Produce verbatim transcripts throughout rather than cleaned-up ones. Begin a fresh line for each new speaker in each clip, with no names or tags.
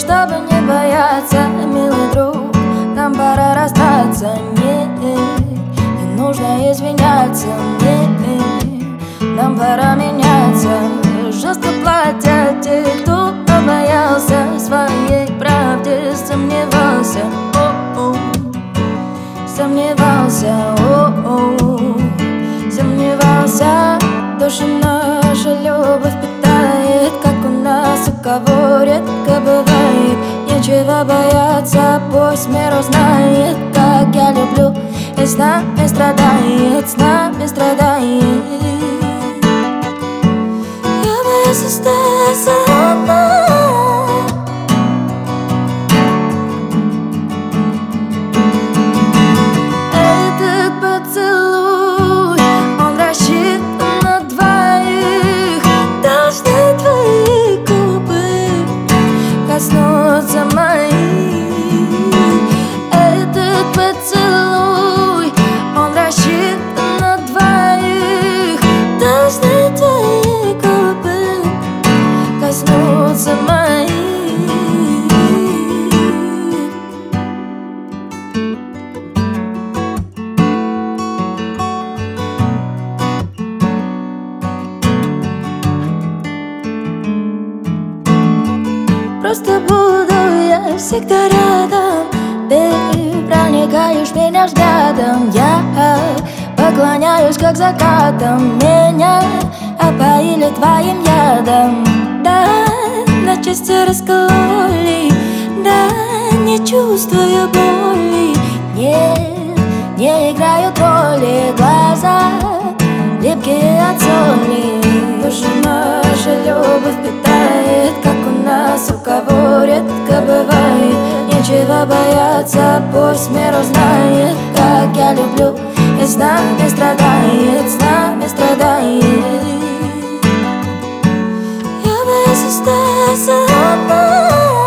чтобы не бояться, милый друг, нам пора расстаться. Не, не нужно извиняться, не, нам пора меняться. Жестко платят те, кто боялся своей правде, сомневался, о-о, сомневался, о-о, сомневался. Душа наша любовь питает, как у нас, у кого редко бывает. Нечего бояться, пусть мир узнает, как я люблю, и с нами страдает, с нами страдает. Я боюсь остаться одна. Этот поцелуй, он рассчитан на двоих. Должны твои губы коснуться моих. Этот поцелуй, он рассчитан на двоих. Должны твои губы коснуться моих. Просто буду я всегда рядом. Ты проникаешь в меня взглядом. Я поклоняюсь, как закатом. Меня опоили твоим ядом. Да, на части раскололи. Да, не чувствую боли. Нет, не играют роли. Глаза липкие от соли. Душа наша любовь питает, как у нас, у кого редко бывает. Нечего бояться, пусть мир узнает, как я люблю, и с нами страдает, с нами страдает. Я боюсь остаться одна.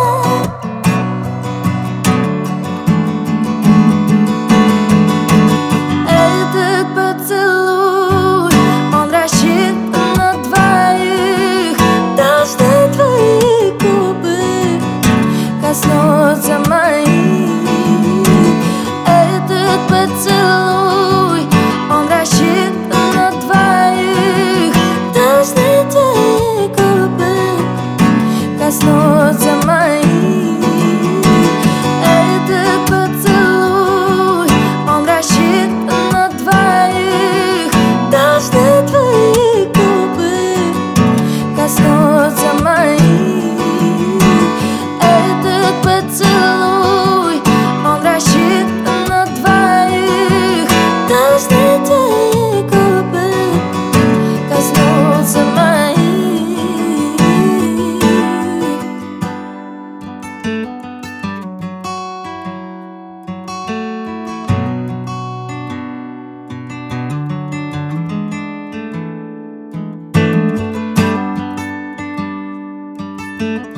Этот поцелуй, он рассчитан на двоих. Должны твои губы коснуться моих. Этот поцелуй, он рассчитан на двоих. Должны твои губы коснуться моих. Этот поцелуй, он рассчитан на двоих. Должны твои губы коснуться моих. Этот поцелуй, он рассчитан на двоих. Должны твои губы коснуться моих. Thank you.